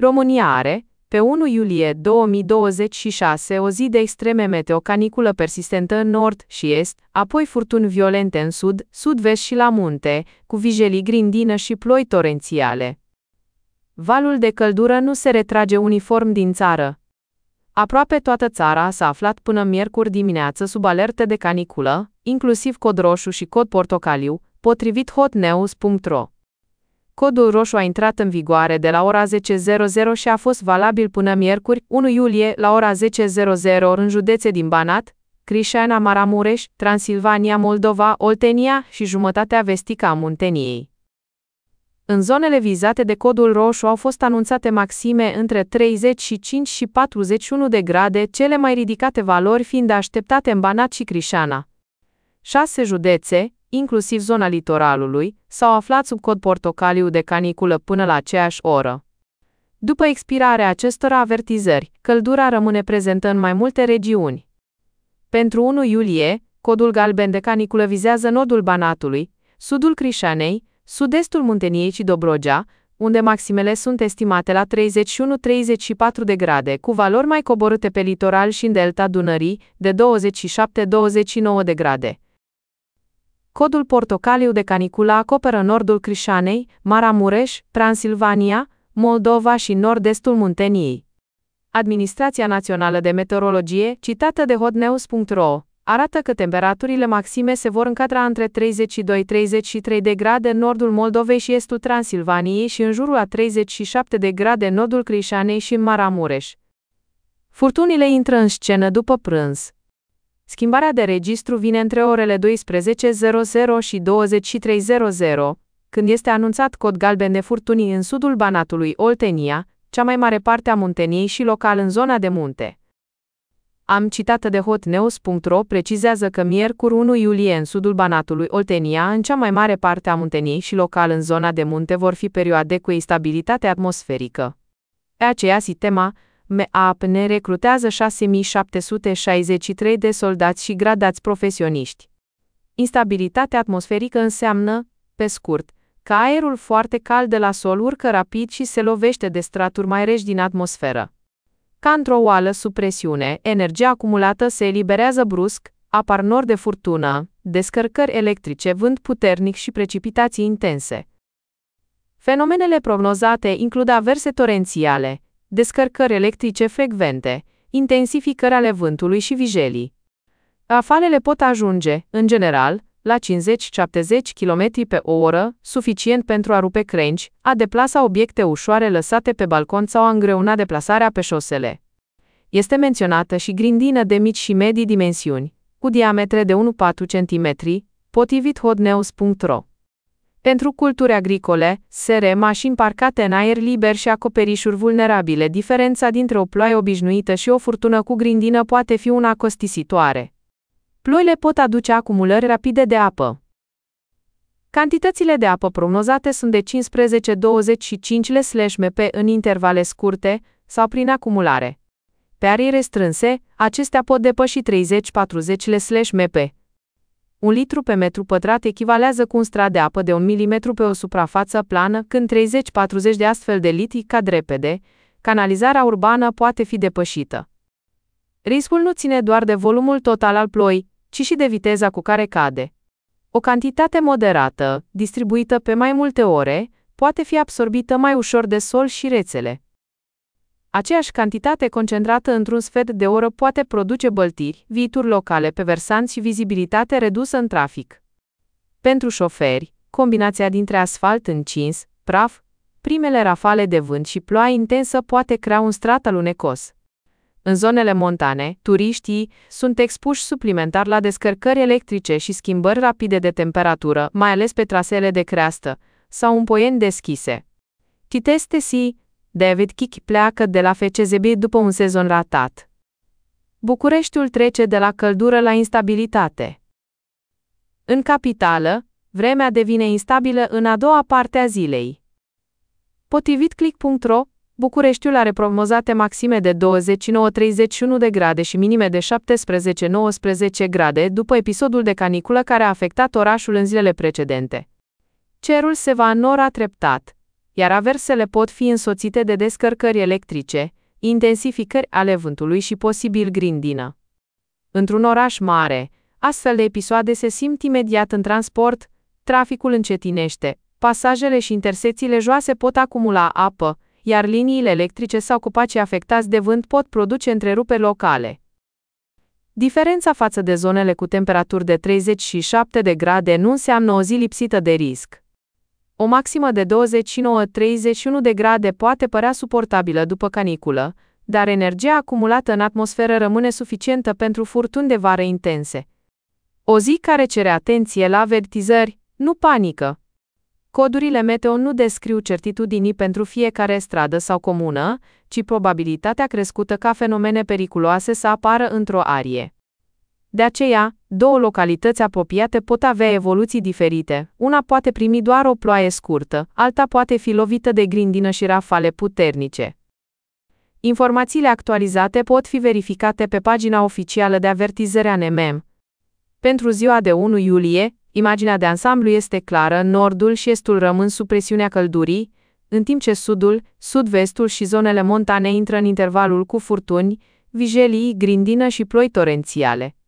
România are, pe 1 iulie 2026, o zi de extreme meteo, caniculă persistentă în nord și est, apoi furtuni violente în sud, sud-vest și la munte, cu vijelii grindină și ploi torențiale. Valul de căldură nu se retrage uniform din țară. Aproape toată țara s-a aflat până miercuri dimineață sub alertă de caniculă, inclusiv cod roșu și cod portocaliu, potrivit hotnews.ro. Codul roșu a intrat în vigoare de la ora 10:00 și a fost valabil până miercuri, 1 iulie, la ora 10:00 în județe din Banat, Crișana, Maramureș, Transilvania, Moldova, Oltenia și jumătatea vestică a Munteniei. În zonele vizate de codul roșu au fost anunțate maxime între 35 și 41 de grade, cele mai ridicate valori fiind așteptate în Banat și Crișana. 6 județe, inclusiv zona litoralului, s-au aflat sub cod portocaliu de caniculă până la aceeași oră. După expirarea acestor avertizări, căldura rămâne prezentă în mai multe regiuni. Pentru 1 iulie, codul galben de caniculă vizează nordul Banatului, sudul Crișanei, sud-estul Munteniei și Dobrogea, unde maximele sunt estimate la 31-34 de grade, cu valori mai coborâte pe litoral și în delta Dunării, de 27-29 de grade. Codul portocaliu de caniculă acoperă nordul Crișanei, Maramureș, Transilvania, Moldova și nord-estul Munteniei. Administrația Națională de Meteorologie, citată de hotnews.ro, arată că temperaturile maxime se vor încadra între 32-33 de grade în nordul Moldovei și estul Transilvaniei și în jurul a 37 de grade în nordul Crișanei și în Maramureș. Furtunile intră în scenă după prânz. Schimbarea de registru vine între orele 12:00 și 23:00, când este anunțat cod galben de furtuni în sudul Banatului, Oltenia, cea mai mare parte a Munteniei și local în zona de munte. Am citată de hotnews.ro precizează că miercuri 1 iulie în sudul Banatului, Oltenia, în cea mai mare parte a Munteniei și local în zona de munte vor fi perioade cu instabilitate atmosferică. Pe aceea sistema MEAPN recrutează 6.763 de soldați și gradați profesioniști. Instabilitatea atmosferică înseamnă, pe scurt, că aerul foarte cald de la sol urcă rapid și se lovește de straturi mai reci din atmosferă. Ca într-o oală sub presiune, energia acumulată se eliberează brusc, apar nori de furtună, descărcări electrice, vânt puternic și precipitații intense. Fenomenele prognozate includ averse torențiale, descărcări electrice frecvente, intensificări ale vântului și vijelii. Rafalele pot ajunge, în general, la 50-70 km/h, suficient pentru a rupe crengi, a deplasa obiecte ușoare lăsate pe balcon sau a îngreuna deplasarea pe șosele. Este menționată și grindină de mici și medii dimensiuni, cu diametre de 1,4 cm, potrivit hotnews.ro. Pentru culturi agricole, SR, mașini parcate în aer liber și acoperișuri vulnerabile, diferența dintre o ploaie obișnuită și o furtună cu grindină poate fi una costisitoare. Ploile pot aduce acumulări rapide de apă. Cantitățile de apă prognozate sunt de 15-25 m/m în intervale scurte sau prin acumulare. Pe arii restrânse, acestea pot depăși 30-40 m/m. 1 litru pe metru pătrat echivalează cu un strat de apă de 1 mm pe o suprafață plană, când 30-40 de astfel de litri cad repede, canalizarea urbană poate fi depășită. Riscul nu ține doar de volumul total al ploii, ci și de viteza cu care cade. O cantitate moderată, distribuită pe mai multe ore, poate fi absorbită mai ușor de sol și rețele. Aceeași cantitate concentrată într-un sfert de oră poate produce băltiri, vituri locale pe versanți și vizibilitate redusă în trafic. Pentru șoferi, combinația dintre asfalt încins, praf, primele rafale de vânt și ploaie intensă poate crea un strat alunecos. În zonele montane, turiștii sunt expuși suplimentar la descărcări electrice și schimbări rapide de temperatură, mai ales pe traseele de creastă sau în poieni deschise. Citeste si, David Kik pleacă de la FCZB după un sezon ratat. Bucureștiul trece de la căldură la instabilitate. În capitală, vremea devine instabilă în a doua parte a zilei. Potrivit click.ro, Bucureștiul are prognozate maxime de 29-31 de grade și minime de 17-19 grade după episodul de caniculă care a afectat orașul în zilele precedente. Cerul se va înora treptat. iar aversele pot fi însoțite de descărcări electrice, intensificări ale vântului și posibil grindină. Într-un oraș mare, astfel de episoade se simt imediat în transport, traficul încetinește, pasajele și intersecțiile joase pot acumula apă, iar liniile electrice sau copacii afectați de vânt pot produce întreruperi locale. Diferența față de zonele cu temperaturi de 37 de grade nu înseamnă o zi lipsită de risc. O maximă de 29-31 de grade poate părea suportabilă după caniculă, dar energia acumulată în atmosferă rămâne suficientă pentru furtuni de vară intense. O zi care cere atenție la avertizări, nu panică. Codurile meteo nu descriu certitudinii pentru fiecare stradă sau comună, ci probabilitatea crescută ca fenomene periculoase să apară într-o arie. De aceea, două localități apropiate pot avea evoluții diferite. Una poate primi doar o ploaie scurtă, alta poate fi lovită de grindină și rafale puternice. Informațiile actualizate pot fi verificate pe pagina oficială de avertizare a NMM. Pentru ziua de 1 iulie, imaginea de ansamblu este clară, nordul și estul rămân sub presiunea căldurii, în timp ce sudul, sud-vestul și zonele montane intră în intervalul cu furtuni, vijelii, grindină și ploi torențiale.